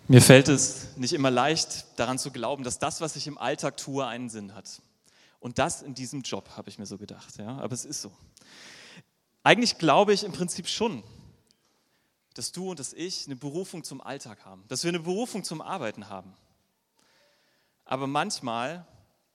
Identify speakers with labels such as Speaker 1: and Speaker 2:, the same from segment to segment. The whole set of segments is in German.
Speaker 1: Mir fällt es nicht immer leicht, daran zu glauben, dass das, was ich im Alltag tue, einen Sinn hat. Und das in diesem Job, habe ich mir so gedacht. Ja? Aber es ist so. Eigentlich glaube ich im Prinzip schon, dass du und dass ich eine Berufung zum Alltag haben. Dass wir eine Berufung zum Arbeiten haben. Aber manchmal,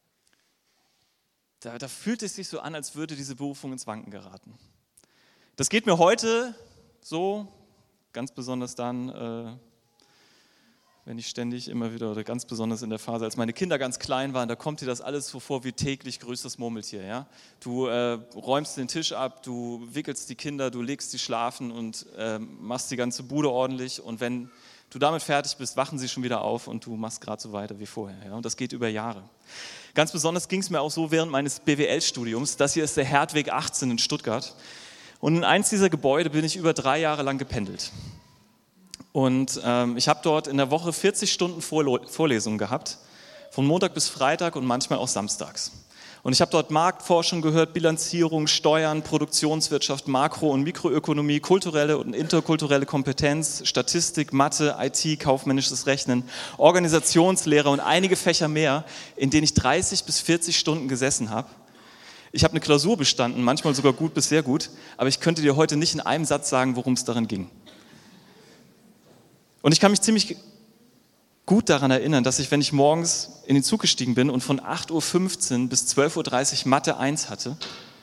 Speaker 1: da fühlt es sich so an, als würde diese Berufung ins Wanken geraten. Das geht mir heute so, ganz besonders dann, wenn ich ständig immer wieder, oder ganz besonders in der Phase, als meine Kinder ganz klein waren, da kommt dir das alles so vor wie täglich grüßt das Murmeltier. Ja? Du räumst den Tisch ab, du wickelst die Kinder, du legst sie schlafen und machst die ganze Bude ordentlich. Und wenn du damit fertig bist, wachen sie schon wieder auf und du machst gerade so weiter wie vorher. Ja? Und das geht über Jahre. Ganz besonders ging es mir auch so während meines BWL-Studiums. Das hier ist der Hertweg 18 in Stuttgart. Und in eins dieser Gebäude bin ich über 3 Jahre lang gependelt. Und ich habe dort in der Woche 40 Stunden Vorlesungen gehabt, von Montag bis Freitag und manchmal auch samstags. Und ich habe dort Marktforschung gehört, Bilanzierung, Steuern, Produktionswirtschaft, Makro- und Mikroökonomie, kulturelle und interkulturelle Kompetenz, Statistik, Mathe, IT, kaufmännisches Rechnen, Organisationslehre und einige Fächer mehr, in denen ich 30 bis 40 Stunden gesessen habe. Ich habe eine Klausur bestanden, manchmal sogar gut bis sehr gut, aber ich könnte dir heute nicht in einem Satz sagen, worum es darin ging. Und ich kann mich ziemlich gut daran erinnern, dass ich, wenn ich morgens in den Zug gestiegen bin und von 8:15 Uhr bis 12:30 Uhr Mathe 1 hatte,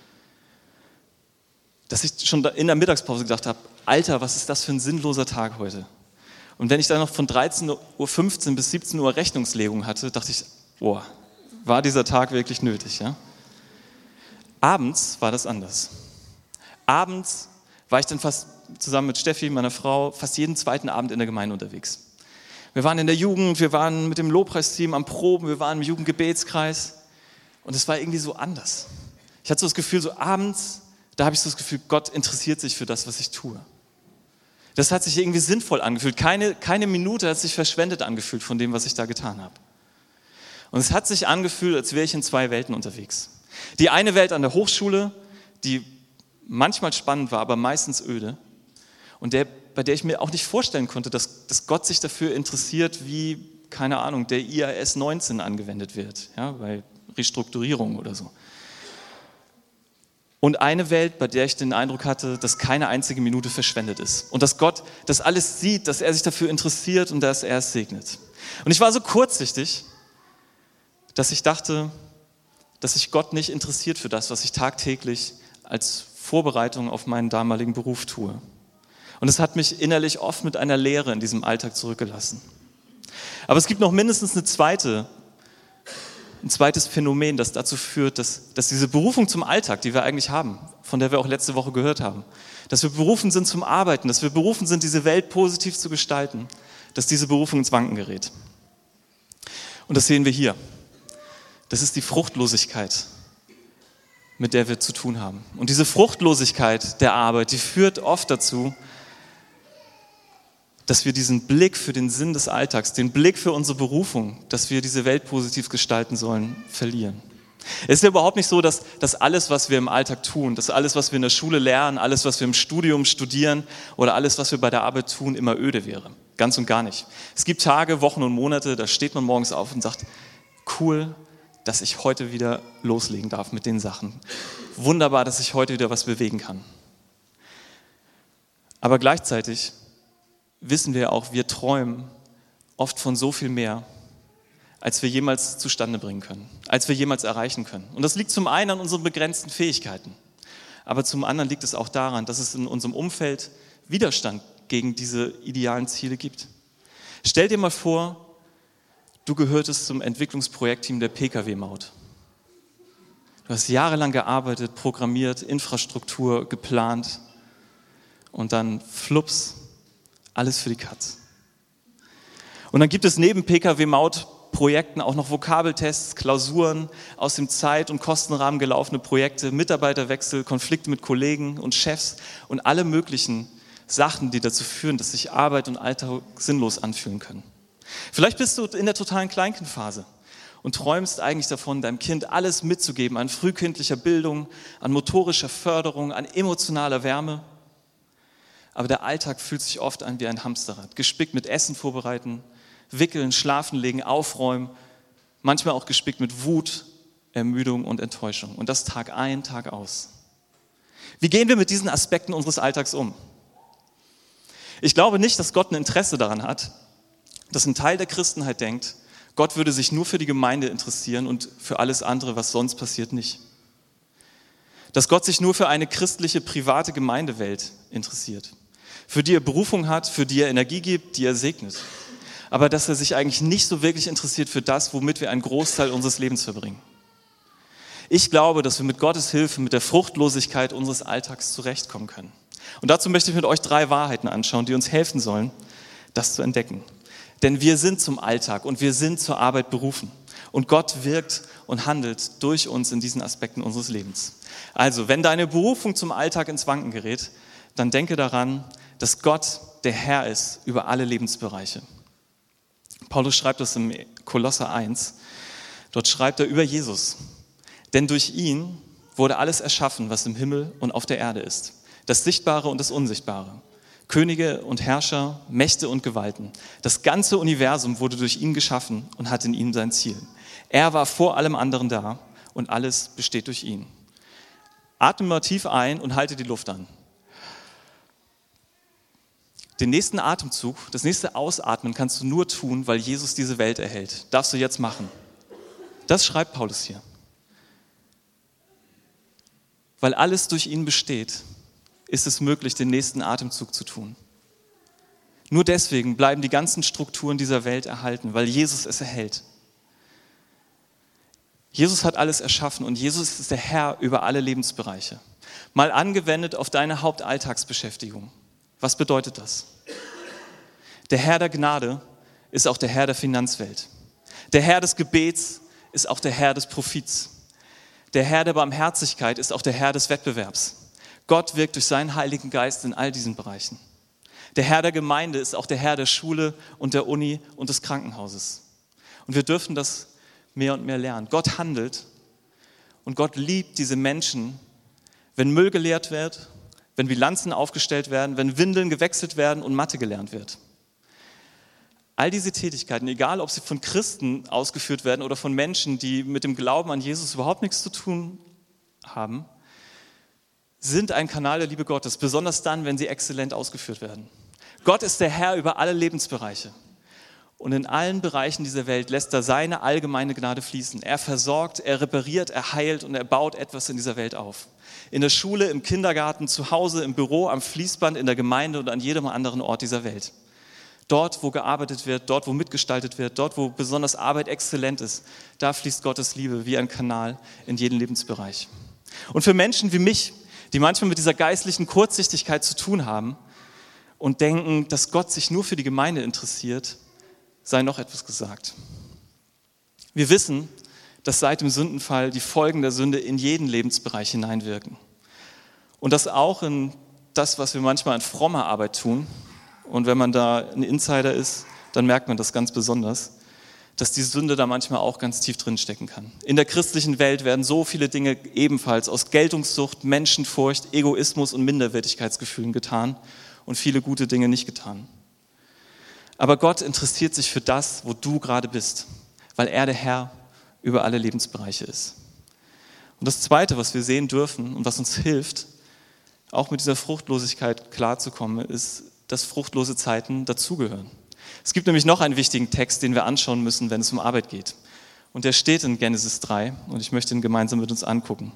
Speaker 1: dass ich schon in der Mittagspause gedacht habe, Alter, was ist das für ein sinnloser Tag heute? Und wenn ich dann noch von 13:15 Uhr bis 17 Uhr Rechnungslegung hatte, dachte ich, boah, war dieser Tag wirklich nötig? Ja? Abends war das anders. Abends war ich dann fast zusammen mit Steffi, meiner Frau, fast jeden zweiten Abend in der Gemeinde unterwegs. Wir waren in der Jugend, wir waren mit dem Lobpreisteam am Proben, wir waren im Jugendgebetskreis und es war irgendwie so anders. Ich hatte so das Gefühl, so abends, da habe ich so das Gefühl, Gott interessiert sich für das, was ich tue. Das hat sich irgendwie sinnvoll angefühlt. Keine Minute hat sich verschwendet angefühlt von dem, was ich da getan habe. Und es hat sich angefühlt, als wäre ich in 2 Welten unterwegs. Die eine Welt an der Hochschule, die manchmal spannend war, aber meistens öde. Und bei der ich mir auch nicht vorstellen konnte, dass Gott sich dafür interessiert, wie, keine Ahnung, der IAS 19 angewendet wird, ja, bei Restrukturierung oder so. Und eine Welt, bei der ich den Eindruck hatte, dass keine einzige Minute verschwendet ist. Und dass Gott das alles sieht, dass er sich dafür interessiert und dass er es segnet. Und ich war so kurzsichtig, dass ich dachte, dass sich Gott nicht interessiert für das, was ich tagtäglich als Vorbereitung auf meinen damaligen Beruf tue. Und es hat mich innerlich oft mit einer Leere in diesem Alltag zurückgelassen. Aber es gibt noch mindestens ein zweites Phänomen, das dazu führt, dass diese Berufung zum Alltag, die wir eigentlich haben, von der wir auch letzte Woche gehört haben, dass wir berufen sind zum Arbeiten, dass wir berufen sind, diese Welt positiv zu gestalten, dass diese Berufung ins Wanken gerät. Und das sehen wir hier. Das ist die Fruchtlosigkeit, mit der wir zu tun haben. Und diese Fruchtlosigkeit der Arbeit, die führt oft dazu, dass wir diesen Blick für den Sinn des Alltags, den Blick für unsere Berufung, dass wir diese Welt positiv gestalten sollen, verlieren. Es ist ja überhaupt nicht so, dass alles, was wir im Alltag tun, dass alles, was wir in der Schule lernen, alles, was wir im Studium studieren oder alles, was wir bei der Arbeit tun, immer öde wäre. Ganz und gar nicht. Es gibt Tage, Wochen und Monate, da steht man morgens auf und sagt, cool, dass ich heute wieder loslegen darf mit den Sachen. Wunderbar, dass ich heute wieder was bewegen kann. Aber gleichzeitig wissen wir auch, wir träumen oft von so viel mehr, als wir jemals zustande bringen können, als wir jemals erreichen können. Und das liegt zum einen an unseren begrenzten Fähigkeiten, aber zum anderen liegt es auch daran, dass es in unserem Umfeld Widerstand gegen diese idealen Ziele gibt. Stell dir mal vor, du gehörtest zum Entwicklungsprojektteam der Pkw-Maut. Du hast jahrelang gearbeitet, programmiert, Infrastruktur geplant und dann flups, alles für die Katz. Und dann gibt es neben Pkw-Maut-Projekten auch noch Vokabeltests, Klausuren, aus dem Zeit- und Kostenrahmen gelaufene Projekte, Mitarbeiterwechsel, Konflikte mit Kollegen und Chefs und alle möglichen Sachen, die dazu führen, dass sich Arbeit und Alltag sinnlos anfühlen können. Vielleicht bist du in der totalen Kleinkindphase und träumst eigentlich davon, deinem Kind alles mitzugeben an frühkindlicher Bildung, an motorischer Förderung, an emotionaler Wärme. Aber der Alltag fühlt sich oft an wie ein Hamsterrad, gespickt mit Essen vorbereiten, wickeln, schlafen legen, aufräumen, manchmal auch gespickt mit Wut, Ermüdung und Enttäuschung. Und das Tag ein, Tag aus. Wie gehen wir mit diesen Aspekten unseres Alltags um? Ich glaube nicht, dass Gott ein Interesse daran hat, dass ein Teil der Christenheit denkt, Gott würde sich nur für die Gemeinde interessieren und für alles andere, was sonst passiert, nicht. Dass Gott sich nur für eine christliche, private Gemeindewelt interessiert, für die er Berufung hat, für die er Energie gibt, die er segnet. Aber dass er sich eigentlich nicht so wirklich interessiert für das, womit wir einen Großteil unseres Lebens verbringen. Ich glaube, dass wir mit Gottes Hilfe, mit der Fruchtlosigkeit unseres Alltags zurechtkommen können. Und dazu möchte ich mit euch 3 Wahrheiten anschauen, die uns helfen sollen, das zu entdecken. Denn wir sind zum Alltag und wir sind zur Arbeit berufen. Und Gott wirkt und handelt durch uns in diesen Aspekten unseres Lebens. Also, wenn deine Berufung zum Alltag ins Wanken gerät, dann denke daran, dass Gott der Herr ist über alle Lebensbereiche. Paulus schreibt das im Kolosser 1. Dort schreibt er über Jesus. Denn durch ihn wurde alles erschaffen, was im Himmel und auf der Erde ist. Das Sichtbare und das Unsichtbare. Könige und Herrscher, Mächte und Gewalten. Das ganze Universum wurde durch ihn geschaffen und hat in ihm sein Ziel. Er war vor allem anderen da und alles besteht durch ihn. Atme mal tief ein und halte die Luft an. Den nächsten Atemzug, das nächste Ausatmen kannst du nur tun, weil Jesus diese Welt erhält. Darfst du jetzt machen. Das schreibt Paulus hier. Weil alles durch ihn besteht, ist es möglich, den nächsten Atemzug zu tun. Nur deswegen bleiben die ganzen Strukturen dieser Welt erhalten, weil Jesus es erhält. Jesus hat alles erschaffen und Jesus ist der Herr über alle Lebensbereiche. Mal angewendet auf deine Hauptalltagsbeschäftigung. Was bedeutet das? Der Herr der Gnade ist auch der Herr der Finanzwelt. Der Herr des Gebets ist auch der Herr des Profits. Der Herr der Barmherzigkeit ist auch der Herr des Wettbewerbs. Gott wirkt durch seinen Heiligen Geist in all diesen Bereichen. Der Herr der Gemeinde ist auch der Herr der Schule und der Uni und des Krankenhauses. Und wir dürfen das mehr und mehr lernen. Gott handelt und Gott liebt diese Menschen, wenn Müll geleert wird, wenn Bilanzen aufgestellt werden, wenn Windeln gewechselt werden und Mathe gelernt wird. All diese Tätigkeiten, egal ob sie von Christen ausgeführt werden oder von Menschen, die mit dem Glauben an Jesus überhaupt nichts zu tun haben, sind ein Kanal der Liebe Gottes, besonders dann, wenn sie exzellent ausgeführt werden. Gott ist der Herr über alle Lebensbereiche. Und in allen Bereichen dieser Welt lässt er seine allgemeine Gnade fließen. Er versorgt, er repariert, er heilt und er baut etwas in dieser Welt auf. In der Schule, im Kindergarten, zu Hause, im Büro, am Fließband, in der Gemeinde und an jedem anderen Ort dieser Welt. Dort, wo gearbeitet wird, dort, wo mitgestaltet wird, dort, wo besonders Arbeit exzellent ist, da fließt Gottes Liebe wie ein Kanal in jeden Lebensbereich. Und für Menschen wie mich, die manchmal mit dieser geistlichen Kurzsichtigkeit zu tun haben und denken, dass Gott sich nur für die Gemeinde interessiert, sei noch etwas gesagt. Wir wissen, dass seit dem Sündenfall die Folgen der Sünde in jeden Lebensbereich hineinwirken. Und das auch in das, was wir manchmal in frommer Arbeit tun. Und wenn man da ein Insider ist, dann merkt man das ganz besonders, dass die Sünde da manchmal auch ganz tief drin stecken kann. In der christlichen Welt werden so viele Dinge ebenfalls aus Geltungssucht, Menschenfurcht, Egoismus und Minderwertigkeitsgefühlen getan und viele gute Dinge nicht getan. Aber Gott interessiert sich für das, wo du gerade bist, weil er der Herr über alle Lebensbereiche ist. Und das Zweite, was wir sehen dürfen und was uns hilft, auch mit dieser Fruchtlosigkeit klarzukommen, ist, dass fruchtlose Zeiten dazugehören. Es gibt nämlich noch einen wichtigen Text, den wir anschauen müssen, wenn es um Arbeit geht. Und der steht in Genesis 3 und ich möchte ihn gemeinsam mit uns angucken.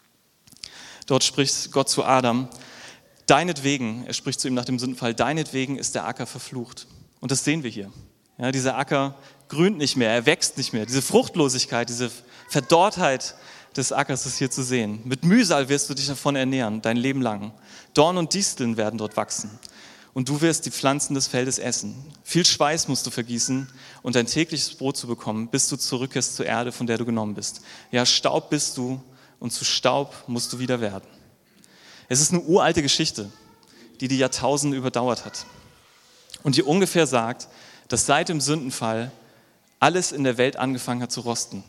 Speaker 1: Dort spricht Gott zu Adam, deinetwegen, er spricht zu ihm nach dem Sündenfall, deinetwegen ist der Acker verflucht. Und das sehen wir hier. Ja, dieser Acker grünt nicht mehr, er wächst nicht mehr. Diese Fruchtlosigkeit, diese Verdorrtheit des Ackers ist hier zu sehen. Mit Mühsal wirst du dich davon ernähren, dein Leben lang. Dorn und Disteln werden dort wachsen. Und du wirst die Pflanzen des Feldes essen. Viel Schweiß musst du vergießen und dein tägliches Brot zu bekommen, bis du zurückkehrst zur Erde, von der du genommen bist. Ja, Staub bist du und zu Staub musst du wieder werden. Es ist eine uralte Geschichte, die die Jahrtausende überdauert hat. Und die ungefähr sagt, dass seit dem Sündenfall alles in der Welt angefangen hat zu rosten.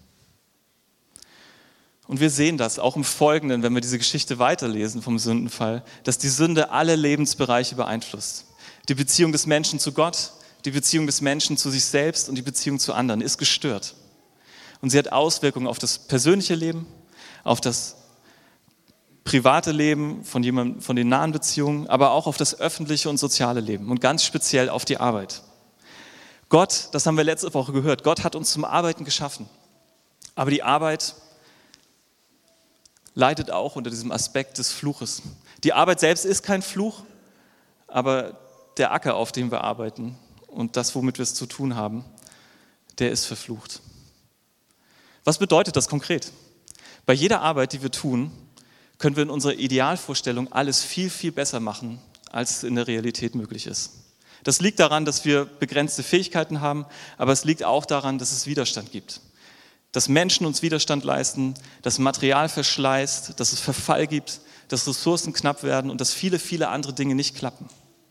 Speaker 1: Und wir sehen das auch im Folgenden, wenn wir diese Geschichte weiterlesen vom Sündenfall, dass die Sünde alle Lebensbereiche beeinflusst. Die Beziehung des Menschen zu Gott, die Beziehung des Menschen zu sich selbst und die Beziehung zu anderen ist gestört. Und sie hat Auswirkungen auf das persönliche Leben, auf das private Leben von den nahen Beziehungen, aber auch auf das öffentliche und soziale Leben und ganz speziell auf die Arbeit. Gott, das haben wir letzte Woche gehört, Gott hat uns zum Arbeiten geschaffen. Aber die Arbeit leidet auch unter diesem Aspekt des Fluches. Die Arbeit selbst ist kein Fluch, aber der Acker, auf dem wir arbeiten und das, womit wir es zu tun haben, der ist verflucht. Was bedeutet das konkret? Bei jeder Arbeit, die wir tun, können wir in unserer Idealvorstellung alles viel, viel besser machen, als in der Realität möglich ist. Das liegt daran, dass wir begrenzte Fähigkeiten haben, aber es liegt auch daran, dass es Widerstand gibt. Dass Menschen uns Widerstand leisten, dass Material verschleißt, dass es Verfall gibt, dass Ressourcen knapp werden und dass viele, viele andere Dinge nicht klappen.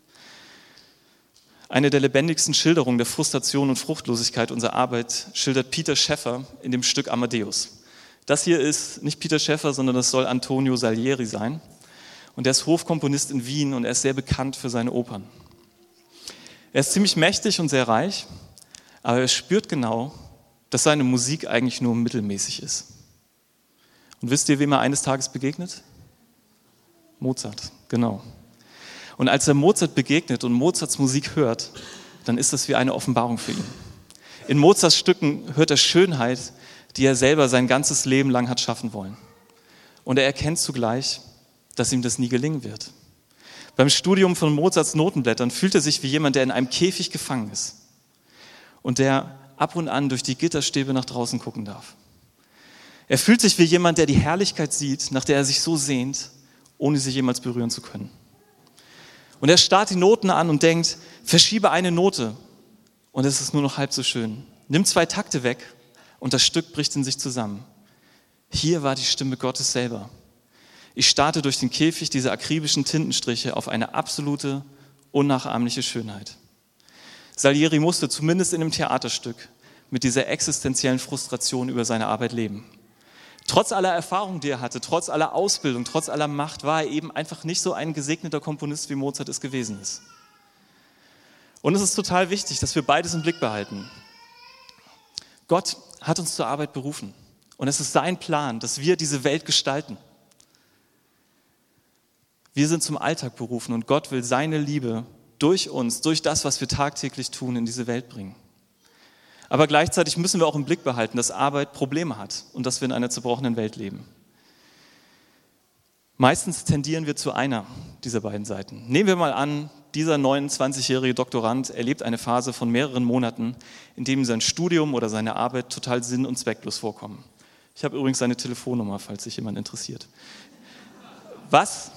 Speaker 1: Eine der lebendigsten Schilderungen der Frustration und Fruchtlosigkeit unserer Arbeit schildert Peter Schäffer in dem Stück Amadeus. Das hier ist nicht Peter Schäffer, sondern das soll Antonio Salieri sein. Und er ist Hofkomponist in Wien und er ist sehr bekannt für seine Opern. Er ist ziemlich mächtig und sehr reich, aber er spürt genau, dass seine Musik eigentlich nur mittelmäßig ist. Und wisst ihr, wem er eines Tages begegnet? Mozart, genau. Und als er Mozart begegnet und Mozarts Musik hört, dann ist das wie eine Offenbarung für ihn. In Mozarts Stücken hört er Schönheit, die er selber sein ganzes Leben lang hat schaffen wollen. Und er erkennt zugleich, dass ihm das nie gelingen wird. Beim Studium von Mozarts Notenblättern fühlt er sich wie jemand, der in einem Käfig gefangen ist und der ab und an durch die Gitterstäbe nach draußen gucken darf. Er fühlt sich wie jemand, der die Herrlichkeit sieht, nach der er sich so sehnt, ohne sie jemals berühren zu können. Und er starrt die Noten an und denkt, verschiebe eine Note und es ist nur noch halb so schön. Nimm 2 Takte weg und das Stück bricht in sich zusammen. Hier war die Stimme Gottes selber. Ich starrte durch den Käfig dieser akribischen Tintenstriche auf eine absolute, unnachahmliche Schönheit. Salieri musste zumindest in dem Theaterstück mit dieser existenziellen Frustration über seine Arbeit leben. Trotz aller Erfahrung, die er hatte, trotz aller Ausbildung, trotz aller Macht, war er eben einfach nicht so ein gesegneter Komponist, wie Mozart es gewesen ist. Und es ist total wichtig, dass wir beides im Blick behalten. Gott hat uns zur Arbeit berufen und es ist sein Plan, dass wir diese Welt gestalten. Wir sind zum Alltag berufen und Gott will seine Liebe durch uns, durch das, was wir tagtäglich tun, in diese Welt bringen. Aber gleichzeitig müssen wir auch im Blick behalten, dass Arbeit Probleme hat und dass wir in einer zerbrochenen Welt leben. Meistens tendieren wir zu einer dieser beiden Seiten. Nehmen wir mal an, dieser 29-jährige Doktorand erlebt eine Phase von mehreren Monaten, in dem sein Studium oder seine Arbeit total sinn- und zwecklos vorkommen. Ich habe übrigens seine Telefonnummer, falls sich jemand interessiert. Was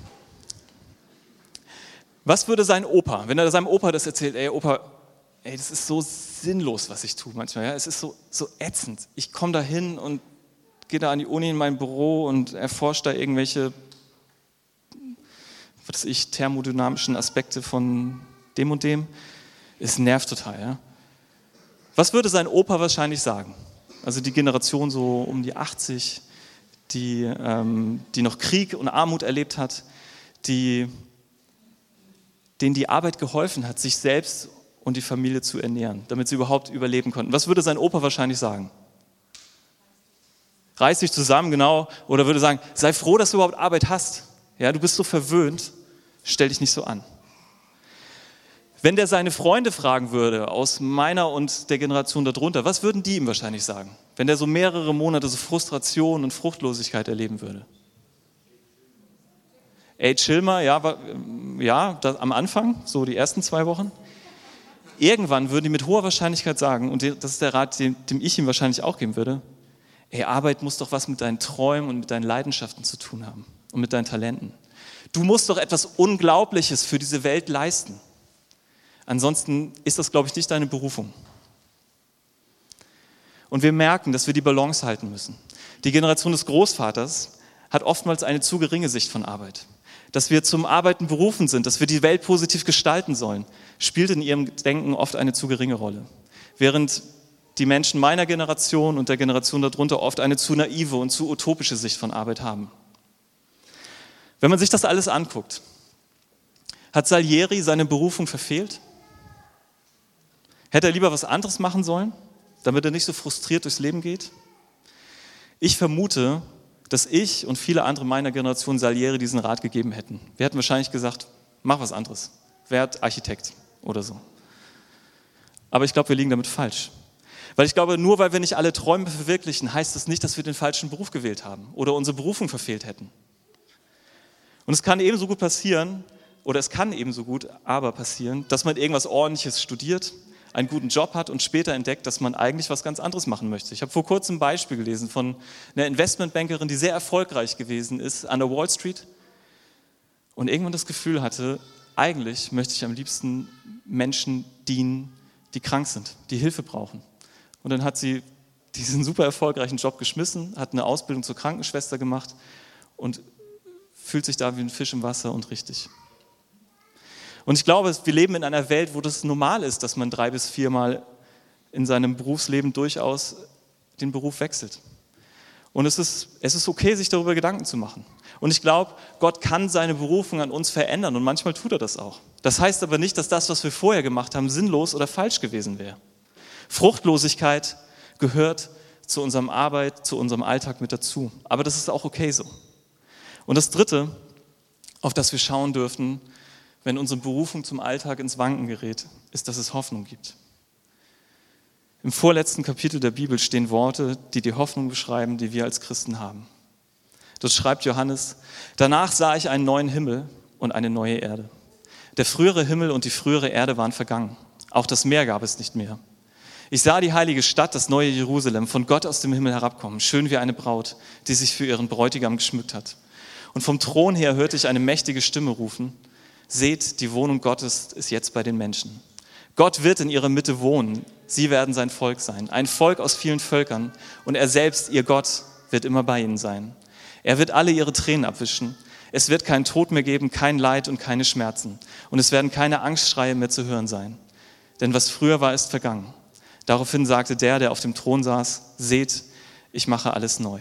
Speaker 1: würde sein Opa, wenn er seinem Opa das erzählt, ey Opa, das ist so sinnlos, was ich tue manchmal, ja? Es ist so ätzend. Ich komme da hin und gehe da an die Uni in mein Büro und erforsche da irgendwelche, thermodynamischen Aspekte von dem und dem. Es nervt total, ja? Was würde sein Opa wahrscheinlich sagen? Also die Generation so um die 80, die noch Krieg und Armut erlebt hat, denen die Arbeit geholfen hat, sich selbst und die Familie zu ernähren, damit sie überhaupt überleben konnten. Was würde sein Opa wahrscheinlich sagen? Reiß dich zusammen, genau. Oder würde sagen, sei froh, dass du überhaupt Arbeit hast. Ja, du bist so verwöhnt, stell dich nicht so an. Wenn der seine Freunde fragen würde, aus meiner und der Generation darunter, was würden die ihm wahrscheinlich sagen? Wenn der so mehrere Monate so Frustration und Fruchtlosigkeit erleben würde. Ey, chill mal, am Anfang, so die ersten 2 Wochen. Irgendwann würden die mit hoher Wahrscheinlichkeit sagen, und das ist der Rat, den ich ihm wahrscheinlich auch geben würde, ey, Arbeit muss doch was mit deinen Träumen und mit deinen Leidenschaften zu tun haben und mit deinen Talenten. Du musst doch etwas Unglaubliches für diese Welt leisten. Ansonsten ist das, glaube ich, nicht deine Berufung. Und wir merken, dass wir die Balance halten müssen. Die Generation des Großvaters hat oftmals eine zu geringe Sicht von Arbeit. Dass wir zum Arbeiten berufen sind, dass wir die Welt positiv gestalten sollen, spielt in ihrem Denken oft eine zu geringe Rolle. Während die Menschen meiner Generation und der Generation darunter oft eine zu naive und zu utopische Sicht von Arbeit haben. Wenn man sich das alles anguckt, hat Salieri seine Berufung verfehlt? Hätte er lieber was anderes machen sollen, damit er nicht so frustriert durchs Leben geht? Ich vermute, dass ich und viele andere meiner Generation Salieri diesen Rat gegeben hätten. Wir hätten wahrscheinlich gesagt, mach was anderes, werd Architekt oder so. Aber ich glaube, wir liegen damit falsch. Weil ich glaube, nur weil wir nicht alle Träume verwirklichen, heißt das nicht, dass wir den falschen Beruf gewählt haben oder unsere Berufung verfehlt hätten. Und es kann ebenso gut passieren, oder es kann ebenso gut aber passieren, dass man irgendwas Ordentliches studiert, einen guten Job hat und später entdeckt, dass man eigentlich was ganz anderes machen möchte. Ich habe vor kurzem ein Beispiel gelesen von einer Investmentbankerin, die sehr erfolgreich gewesen ist an der Wall Street und irgendwann das Gefühl hatte, eigentlich möchte ich am liebsten Menschen dienen, die krank sind, die Hilfe brauchen. Und dann hat sie diesen super erfolgreichen Job geschmissen, hat eine Ausbildung zur Krankenschwester gemacht und fühlt sich da wie ein Fisch im Wasser und richtig. Und ich glaube, wir leben in einer Welt, wo das normal ist, dass man 3 bis 4 Mal in seinem Berufsleben durchaus den Beruf wechselt. Und es ist okay, sich darüber Gedanken zu machen. Und ich glaube, Gott kann seine Berufung an uns verändern und manchmal tut er das auch. Das heißt aber nicht, dass das, was wir vorher gemacht haben, sinnlos oder falsch gewesen wäre. Fruchtlosigkeit gehört zu unserem Arbeit, zu unserem Alltag mit dazu. Aber das ist auch okay so. Und das Dritte, auf das wir schauen dürfen, wenn unsere Berufung zum Alltag ins Wanken gerät, ist, dass es Hoffnung gibt. Im vorletzten Kapitel der Bibel stehen Worte, die die Hoffnung beschreiben, die wir als Christen haben. Dort schreibt Johannes: Danach sah ich einen neuen Himmel und eine neue Erde. Der frühere Himmel und die frühere Erde waren vergangen. Auch das Meer gab es nicht mehr. Ich sah die heilige Stadt, das neue Jerusalem, von Gott aus dem Himmel herabkommen, schön wie eine Braut, die sich für ihren Bräutigam geschmückt hat. Und vom Thron her hörte ich eine mächtige Stimme rufen: Seht, die Wohnung Gottes ist jetzt bei den Menschen. Gott wird in ihrer Mitte wohnen. Sie werden sein Volk sein, ein Volk aus vielen Völkern. Und er selbst, ihr Gott, wird immer bei ihnen sein. Er wird alle ihre Tränen abwischen. Es wird keinen Tod mehr geben, kein Leid und keine Schmerzen. Und es werden keine Angstschreie mehr zu hören sein. Denn was früher war, ist vergangen. Daraufhin sagte der auf dem Thron saß: Seht, ich mache alles neu.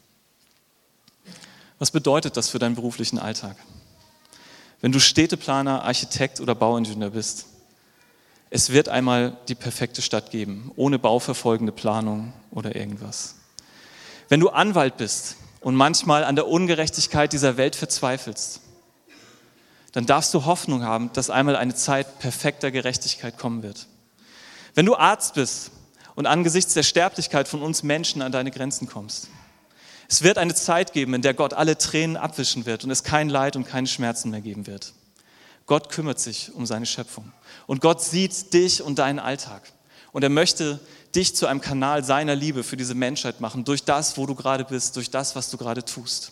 Speaker 1: Was bedeutet das für deinen beruflichen Alltag? Wenn du Städteplaner, Architekt oder Bauingenieur bist, es wird einmal die perfekte Stadt geben, ohne bauverfolgende Planung oder irgendwas. Wenn du Anwalt bist und manchmal an der Ungerechtigkeit dieser Welt verzweifelst, dann darfst du Hoffnung haben, dass einmal eine Zeit perfekter Gerechtigkeit kommen wird. Wenn du Arzt bist und angesichts der Sterblichkeit von uns Menschen an deine Grenzen kommst, es wird eine Zeit geben, in der Gott alle Tränen abwischen wird und es kein Leid und keine Schmerzen mehr geben wird. Gott kümmert sich um seine Schöpfung und Gott sieht dich und deinen Alltag und er möchte dich zu einem Kanal seiner Liebe für diese Menschheit machen, durch das, wo du gerade bist, durch das, was du gerade tust.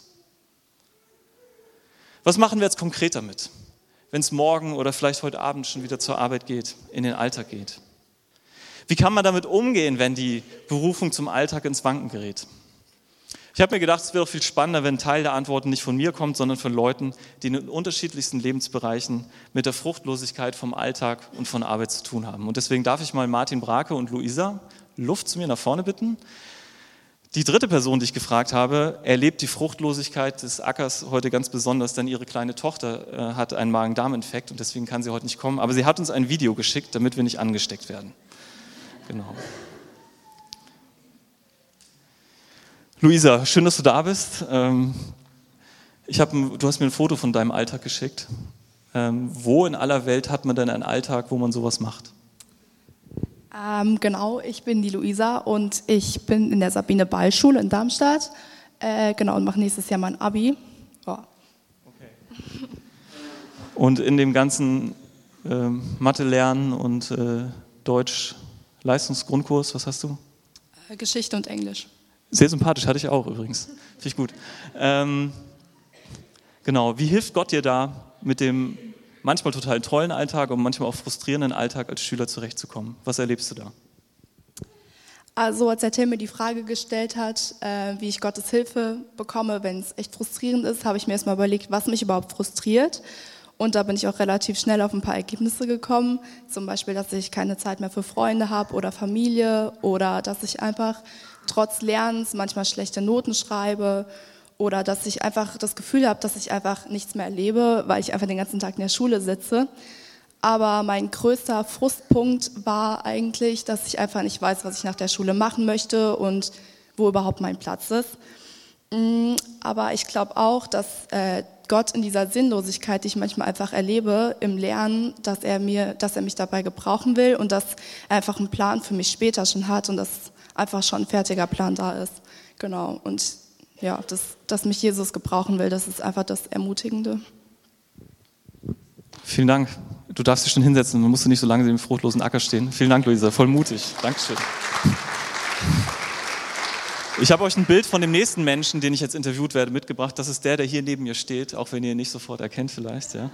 Speaker 1: Was machen wir jetzt konkret damit, wenn es morgen oder vielleicht heute Abend schon wieder zur Arbeit geht, in den Alltag geht? Wie kann man damit umgehen, wenn die Berufung zum Alltag ins Wanken gerät? Ich habe mir gedacht, es wäre doch viel spannender, wenn ein Teil der Antworten nicht von mir kommt, sondern von Leuten, die in den unterschiedlichsten Lebensbereichen mit der Fruchtlosigkeit vom Alltag und von Arbeit zu tun haben. Und deswegen darf ich mal Martin Brake und Luisa Luft zu mir nach vorne bitten. Die dritte Person, die ich gefragt habe, erlebt die Fruchtlosigkeit des Ackers heute ganz besonders, denn ihre kleine Tochter hat einen Magen-Darm-Infekt und deswegen kann sie heute nicht kommen. Aber sie hat uns ein Video geschickt, damit wir nicht angesteckt werden. Genau. Luisa, schön, dass du da bist. Du hast mir ein Foto von deinem Alltag geschickt. Wo in aller Welt hat man denn einen Alltag, wo man sowas macht?
Speaker 2: Genau, ich bin die Luisa und ich bin in der Sabine-Ball-Schule in Darmstadt. Und mache nächstes Jahr mein Abi. Ja.
Speaker 1: Okay. Und in dem ganzen Mathe lernen und Deutsch-Leistungsgrundkurs, was hast du?
Speaker 2: Geschichte und Englisch.
Speaker 1: Sehr sympathisch, hatte ich auch übrigens. Finde ich gut. Genau, wie hilft Gott dir da, mit dem manchmal total tollen Alltag und manchmal auch frustrierenden Alltag als Schüler zurechtzukommen? Was erlebst du da?
Speaker 2: Also als der Tim mir die Frage gestellt hat, wie ich Gottes Hilfe bekomme, wenn es echt frustrierend ist, habe ich mir erstmal überlegt, was mich überhaupt frustriert. Und da bin ich auch relativ schnell auf ein paar Ergebnisse gekommen. Zum Beispiel, dass ich keine Zeit mehr für Freunde habe oder Familie oder dass ich einfach trotz Lernens manchmal schlechte Noten schreibe oder dass ich einfach das Gefühl habe, dass ich einfach nichts mehr erlebe, weil ich einfach den ganzen Tag in der Schule sitze. Aber mein größter Frustpunkt war eigentlich, dass ich einfach nicht weiß, was ich nach der Schule machen möchte und wo überhaupt mein Platz ist. Aber ich glaube auch, dass Gott in dieser Sinnlosigkeit, die ich manchmal einfach erlebe im Lernen, dass er mich dabei gebrauchen will und dass er einfach einen Plan für mich später schon hat und dass einfach schon ein fertiger Plan da ist. Genau. Und ja, dass mich Jesus gebrauchen will, das ist einfach das Ermutigende.
Speaker 1: Vielen Dank. Du darfst dich schon hinsetzen, man musste nicht so lange im fruchtlosen Acker stehen. Vielen Dank, Luisa, voll mutig. Dankeschön. Ich habe euch ein Bild von dem nächsten Menschen, den ich jetzt interviewt werde, mitgebracht. Das ist der hier neben mir steht, auch wenn ihr ihn nicht sofort erkennt vielleicht. Ja.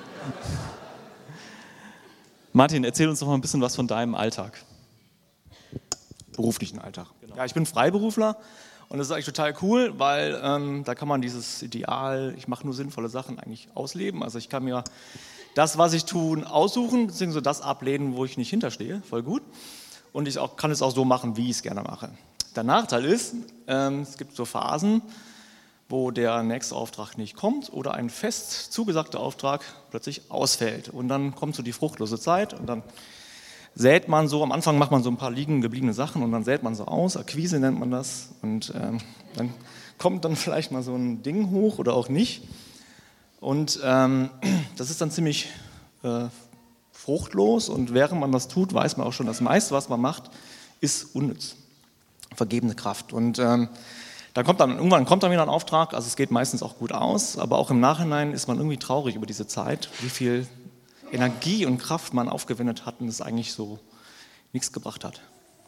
Speaker 1: Martin, erzähl uns doch mal ein bisschen was von deinem Alltag.
Speaker 3: Beruflichen Alltag. Genau. Ja, ich bin Freiberufler und das ist eigentlich total cool, weil da kann man dieses Ideal, ich mache nur sinnvolle Sachen, eigentlich ausleben. Also ich kann mir das, was ich tue, aussuchen, beziehungsweise das ablehnen, wo ich nicht hinterstehe, voll gut. Und ich kann es auch so machen, wie ich es gerne mache. Der Nachteil ist, es gibt so Phasen, wo der nächste Auftrag nicht kommt oder ein fest zugesagter Auftrag plötzlich ausfällt. Und dann kommt so die fruchtlose Zeit und dann sät man so, am Anfang macht man so ein paar liegen gebliebene Sachen und dann sät man so aus, Akquise nennt man das. Und dann kommt dann vielleicht mal so ein Ding hoch oder auch nicht. Und das ist dann ziemlich fruchtlos und während man das tut, weiß man auch schon, das meiste, was man macht, ist unnütz. Vergebene Kraft. Und irgendwann kommt dann wieder ein Auftrag, also es geht meistens auch gut aus, aber auch im Nachhinein ist man irgendwie traurig über diese Zeit, wie viel Energie und Kraft man aufgewendet hat und es eigentlich so nichts gebracht hat.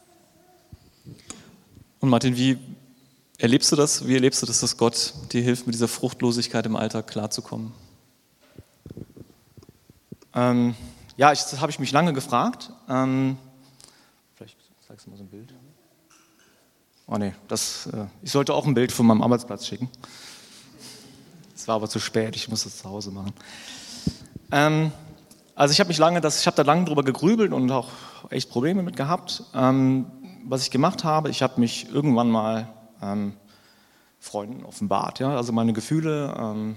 Speaker 1: Und Martin, wie erlebst du das? Wie erlebst du das, dass Gott dir hilft, mit dieser Fruchtlosigkeit im Alltag klarzukommen?
Speaker 3: Das habe ich mich lange gefragt. Vielleicht zeigst du mal so ein Bild. Oh nee, ich sollte auch ein Bild von meinem Arbeitsplatz schicken. Es war aber zu spät, ich muss das zu Hause machen. Also ich habe da lange drüber gegrübelt und auch echt Probleme mit gehabt. Was ich gemacht habe, ich habe mich irgendwann mal Freunden offenbart. Ja? Also meine Gefühle,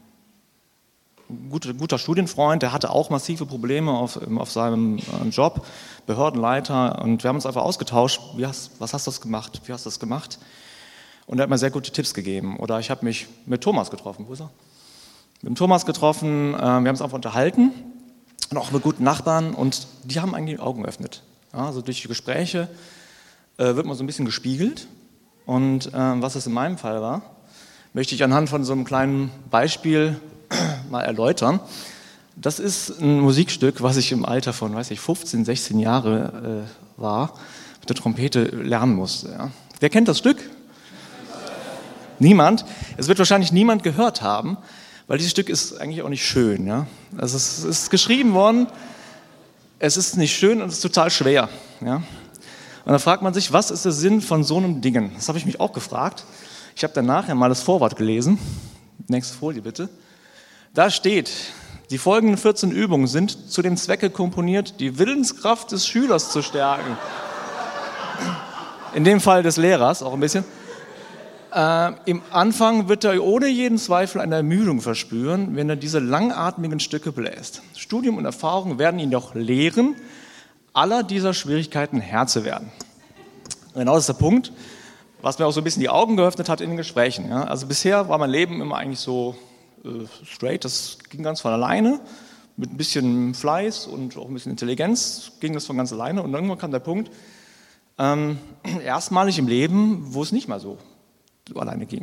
Speaker 3: guter Studienfreund, der hatte auch massive Probleme auf seinem Job, Behördenleiter, und wir haben uns einfach ausgetauscht, was hast du gemacht, wie hast du das gemacht? Und er hat mir sehr gute Tipps gegeben. Oder ich habe mich mit Thomas getroffen, wo ist er? Mit dem Thomas getroffen, wir haben uns einfach unterhalten und auch mit guten Nachbarn und die haben eigentlich die Augen geöffnet. Ja, also durch die Gespräche wird man so ein bisschen gespiegelt und was es in meinem Fall war, möchte ich anhand von so einem kleinen Beispiel mal erläutern. Das ist ein Musikstück, was ich im Alter von, 15, 16 Jahre war, mit der Trompete lernen musste. Ja. Wer kennt das Stück? Niemand. Es wird wahrscheinlich niemand gehört haben, weil dieses Stück ist eigentlich auch nicht schön. Ja. Also es ist geschrieben worden, es ist nicht schön und es ist total schwer. Ja. Und da fragt man sich, was ist der Sinn von so einem Dingen? Das habe ich mich auch gefragt. Ich habe dann nachher mal das Vorwort gelesen. Nächste Folie bitte. Da steht, die folgenden 14 Übungen sind zu dem Zwecke komponiert, die Willenskraft des Schülers zu stärken. In dem Fall des Lehrers auch ein bisschen. Im Anfang wird er ohne jeden Zweifel eine Ermüdung verspüren, wenn er diese langatmigen Stücke bläst. Studium und Erfahrung werden ihn doch lehren, aller dieser Schwierigkeiten Herr zu werden. Genau das ist der Punkt, was mir auch so ein bisschen die Augen geöffnet hat in den Gesprächen. Ja. Also bisher war mein Leben immer eigentlich so straight, das ging ganz von alleine, mit ein bisschen Fleiß und auch ein bisschen Intelligenz ging das von ganz alleine und irgendwann kam der Punkt, erstmalig im Leben, wo es nicht mal so alleine ging.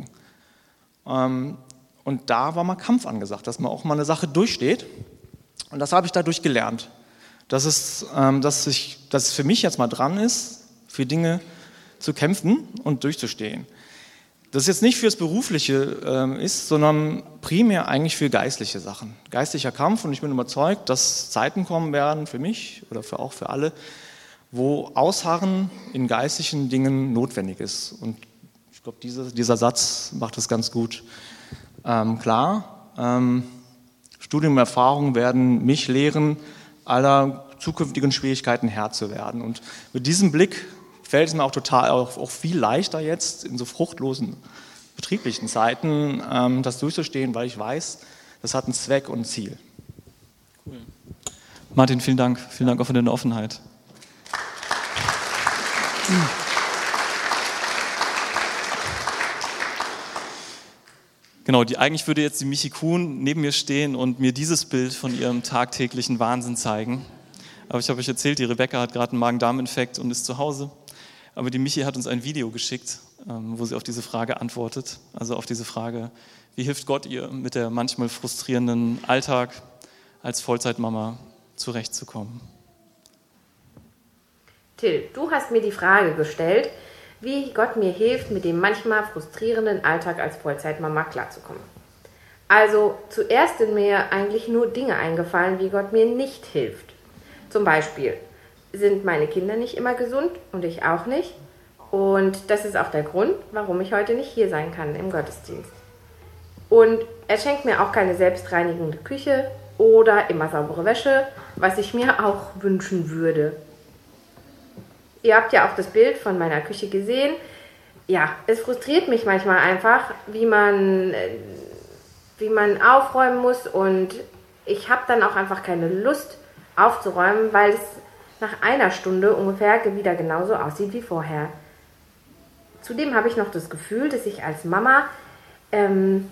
Speaker 3: Und da war mal Kampf angesagt, dass man auch mal eine Sache durchsteht und das habe ich dadurch gelernt, dass es für mich jetzt mal dran ist, für Dinge zu kämpfen und durchzustehen. Das jetzt nicht fürs Berufliche ist, sondern primär eigentlich für geistliche Sachen. Geistlicher Kampf und ich bin überzeugt, dass Zeiten kommen werden für mich oder auch für alle, wo Ausharren in geistlichen Dingen notwendig ist. Und ich glaube, dieser Satz macht es ganz gut klar. Studium und Erfahrung werden mich lehren, aller zukünftigen Schwierigkeiten Herr zu werden. Und mit diesem Blick fällt es mir auch viel leichter jetzt in so fruchtlosen betrieblichen Zeiten, das durchzustehen, weil ich weiß, das hat einen Zweck und ein Ziel.
Speaker 1: Cool. Martin, vielen Dank. Vielen Dank auch für deine Offenheit. Genau, eigentlich würde jetzt die Michi Kuhn neben mir stehen und mir dieses Bild von ihrem tagtäglichen Wahnsinn zeigen. Aber ich habe euch erzählt, die Rebecca hat gerade einen Magen-Darm-Infekt und ist zu Hause. Aber die Michi hat uns ein Video geschickt, wo sie auf diese Frage antwortet. Also auf diese Frage, wie hilft Gott ihr mit der manchmal frustrierenden Alltag als Vollzeitmama zurechtzukommen?
Speaker 4: Till, du hast mir die Frage gestellt, wie Gott mir hilft, mit dem manchmal frustrierenden Alltag als Vollzeitmama klarzukommen. Also zuerst sind mir eigentlich nur Dinge eingefallen, wie Gott mir nicht hilft. Zum Beispiel sind meine Kinder nicht immer gesund und ich auch nicht. Und das ist auch der Grund, warum ich heute nicht hier sein kann im Gottesdienst. Und er schenkt mir auch keine selbstreinigende Küche oder immer saubere Wäsche, was ich mir auch wünschen würde. Ihr habt ja auch das Bild von meiner Küche gesehen. Ja, es frustriert mich manchmal einfach, wie man aufräumen muss, und ich habe dann auch einfach keine Lust aufzuräumen, weil es nach einer Stunde ungefähr wieder genauso aussieht wie vorher. Zudem habe ich noch das Gefühl, dass ich als Mama am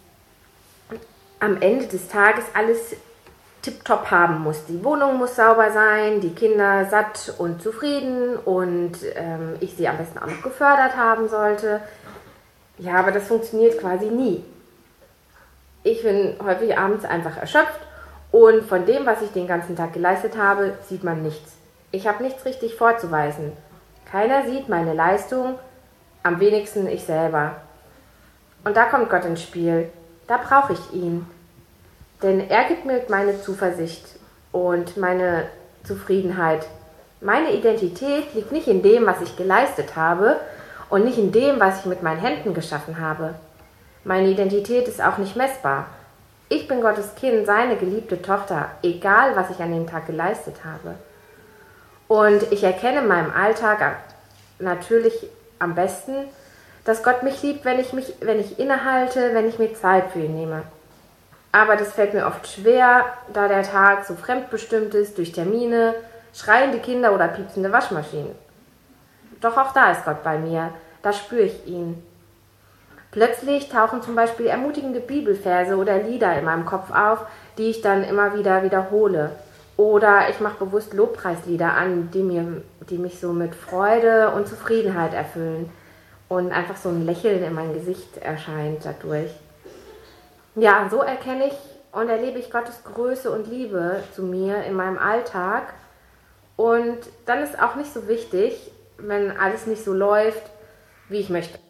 Speaker 4: Ende des Tages alles tipptopp haben muss. Die Wohnung muss sauber sein, die Kinder satt und zufrieden und ich sie am besten auch noch gefördert haben sollte. Ja, aber das funktioniert quasi nie. Ich bin häufig abends einfach erschöpft und von dem, was ich den ganzen Tag geleistet habe, sieht man nichts. Ich habe nichts richtig vorzuweisen. Keiner sieht meine Leistung, am wenigsten ich selber. Und da kommt Gott ins Spiel. Da brauche ich ihn. Denn er gibt mir meine Zuversicht und meine Zufriedenheit. Meine Identität liegt nicht in dem, was ich geleistet habe und nicht in dem, was ich mit meinen Händen geschaffen habe. Meine Identität ist auch nicht messbar. Ich bin Gottes Kind, seine geliebte Tochter, egal was ich an dem Tag geleistet habe. Und ich erkenne in meinem Alltag natürlich am besten, dass Gott mich liebt, wenn ich innehalte, wenn ich mir Zeit für ihn nehme. Aber das fällt mir oft schwer, da der Tag so fremdbestimmt ist durch Termine, schreiende Kinder oder piepsende Waschmaschinen. Doch auch da ist Gott bei mir, da spüre ich ihn. Plötzlich tauchen zum Beispiel ermutigende Bibelverse oder Lieder in meinem Kopf auf, die ich dann immer wieder wiederhole. Oder ich mache bewusst Lobpreislieder an, die mich so mit Freude und Zufriedenheit erfüllen. Und einfach so ein Lächeln in mein Gesicht erscheint dadurch. Ja, so erkenne ich und erlebe ich Gottes Größe und Liebe zu mir in meinem Alltag. Und dann ist auch nicht so wichtig, wenn alles nicht so läuft, wie ich möchte.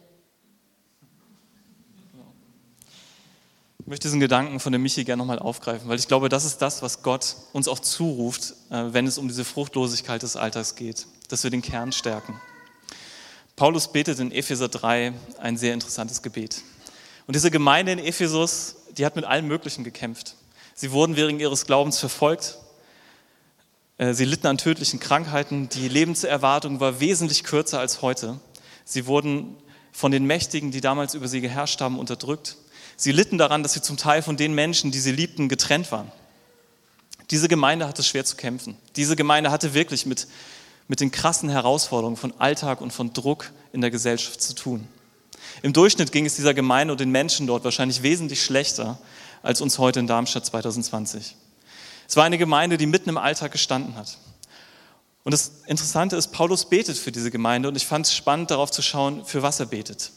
Speaker 1: Ich möchte diesen Gedanken von der Michi gerne nochmal aufgreifen, weil ich glaube, das ist das, was Gott uns auch zuruft, wenn es um diese Fruchtlosigkeit des Alltags geht, dass wir den Kern stärken. Paulus betet in Epheser 3 ein sehr interessantes Gebet. Und diese Gemeinde in Ephesus, die hat mit allem Möglichen gekämpft. Sie wurden wegen ihres Glaubens verfolgt. Sie litten an tödlichen Krankheiten. Die Lebenserwartung war wesentlich kürzer als heute. Sie wurden von den Mächtigen, die damals über sie geherrscht haben, unterdrückt. Sie litten daran, dass sie zum Teil von den Menschen, die sie liebten, getrennt waren. Diese Gemeinde hatte schwer zu kämpfen. Diese Gemeinde hatte wirklich mit den krassen Herausforderungen von Alltag und von Druck in der Gesellschaft zu tun. Im Durchschnitt ging es dieser Gemeinde und den Menschen dort wahrscheinlich wesentlich schlechter als uns heute in Darmstadt 2020. Es war eine Gemeinde, die mitten im Alltag gestanden hat. Und das Interessante ist, Paulus betet für diese Gemeinde und ich fand es spannend, darauf zu schauen, für was er betet.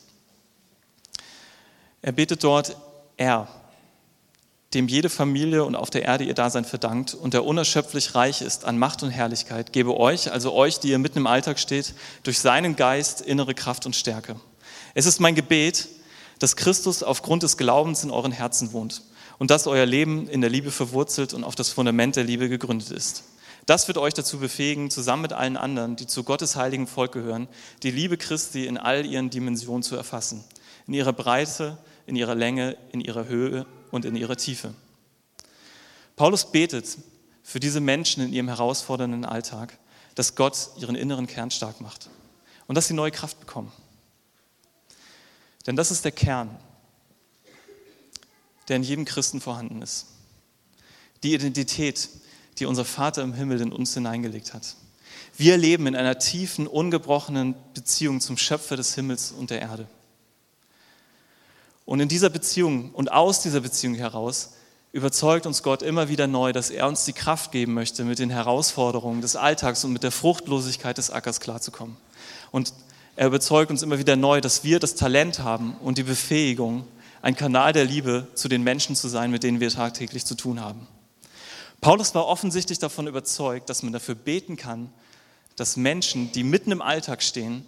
Speaker 1: Er betet dort, er, dem jede Familie und auf der Erde ihr Dasein verdankt und der unerschöpflich reich ist an Macht und Herrlichkeit, gebe euch, also euch, die ihr mitten im Alltag steht, durch seinen Geist innere Kraft und Stärke. Es ist mein Gebet, dass Christus aufgrund des Glaubens in euren Herzen wohnt und dass euer Leben in der Liebe verwurzelt und auf das Fundament der Liebe gegründet ist. Das wird euch dazu befähigen, zusammen mit allen anderen, die zu Gottes heiligen Volk gehören, die Liebe Christi in all ihren Dimensionen zu erfassen, in ihrer Breite, in ihrer Länge, in ihrer Höhe und in ihrer Tiefe. Paulus betet für diese Menschen in ihrem herausfordernden Alltag, dass Gott ihren inneren Kern stark macht und dass sie neue Kraft bekommen. Denn das ist der Kern, der in jedem Christen vorhanden ist. Die Identität, die unser Vater im Himmel in uns hineingelegt hat. Wir leben in einer tiefen, ungebrochenen Beziehung zum Schöpfer des Himmels und der Erde. Und in dieser Beziehung und aus dieser Beziehung heraus überzeugt uns Gott immer wieder neu, dass er uns die Kraft geben möchte, mit den Herausforderungen des Alltags und mit der Fruchtlosigkeit des Ackers klarzukommen. Und er überzeugt uns immer wieder neu, dass wir das Talent haben und die Befähigung, ein Kanal der Liebe zu den Menschen zu sein, mit denen wir tagtäglich zu tun haben. Paulus war offensichtlich davon überzeugt, dass man dafür beten kann, dass Menschen, die mitten im Alltag stehen,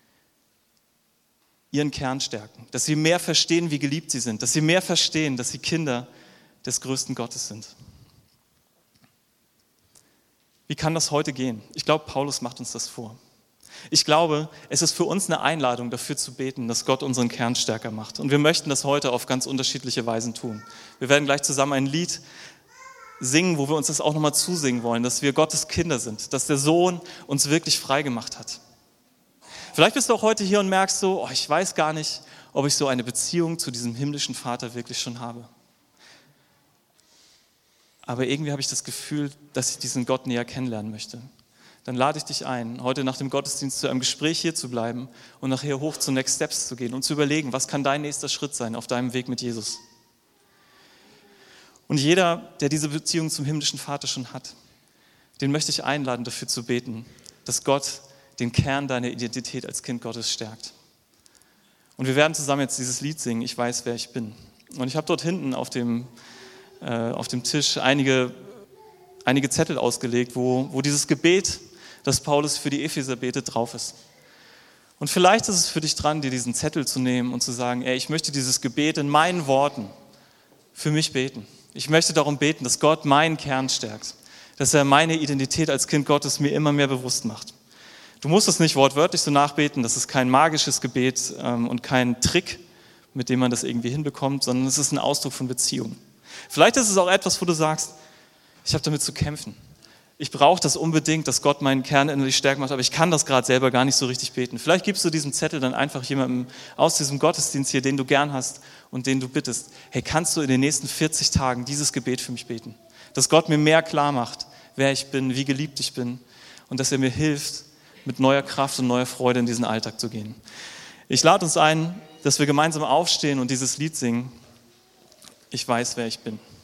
Speaker 1: ihren Kern stärken, dass sie mehr verstehen, wie geliebt sie sind, dass sie mehr verstehen, dass sie Kinder des größten Gottes sind. Wie kann das heute gehen? Ich glaube, Paulus macht uns das vor. Ich glaube, es ist für uns eine Einladung, dafür zu beten, dass Gott unseren Kern stärker macht. Und wir möchten das heute auf ganz unterschiedliche Weisen tun. Wir werden gleich zusammen ein Lied singen, wo wir uns das auch nochmal zusingen wollen, dass wir Gottes Kinder sind, dass der Sohn uns wirklich frei gemacht hat. Vielleicht bist du auch heute hier und merkst so, oh, ich weiß gar nicht, ob ich so eine Beziehung zu diesem himmlischen Vater wirklich schon habe. Aber irgendwie habe ich das Gefühl, dass ich diesen Gott näher kennenlernen möchte. Dann lade ich dich ein, heute nach dem Gottesdienst zu einem Gespräch hier zu bleiben und nachher hoch zu Next Steps zu gehen und zu überlegen, was kann dein nächster Schritt sein auf deinem Weg mit Jesus. Und jeder, der diese Beziehung zum himmlischen Vater schon hat, den möchte ich einladen, dafür zu beten, dass Gott den Kern deiner Identität als Kind Gottes stärkt. Und wir werden zusammen jetzt dieses Lied singen, Ich weiß, wer ich bin. Und ich habe dort hinten auf dem Tisch einige Zettel ausgelegt, wo dieses Gebet, das Paulus für die Epheser betet, drauf ist. Und vielleicht ist es für dich dran, dir diesen Zettel zu nehmen und zu sagen, ich möchte dieses Gebet in meinen Worten für mich beten. Ich möchte darum beten, dass Gott meinen Kern stärkt, dass er meine Identität als Kind Gottes mir immer mehr bewusst macht. Du musst es nicht wortwörtlich so nachbeten, das ist kein magisches Gebet und kein Trick, mit dem man das irgendwie hinbekommt, sondern es ist ein Ausdruck von Beziehung. Vielleicht ist es auch etwas, wo du sagst, ich habe damit zu kämpfen. Ich brauche das unbedingt, dass Gott meinen Kern innerlich stärker macht, aber ich kann das gerade selber gar nicht so richtig beten. Vielleicht gibst du diesen Zettel dann einfach jemandem aus diesem Gottesdienst hier, den du gern hast und den du bittest, hey, kannst du in den nächsten 40 Tagen dieses Gebet für mich beten? Dass Gott mir mehr klar macht, wer ich bin, wie geliebt ich bin und dass er mir hilft, mit neuer Kraft und neuer Freude in diesen Alltag zu gehen. Ich lade uns ein, dass wir gemeinsam aufstehen und dieses Lied singen. Ich weiß, wer ich bin.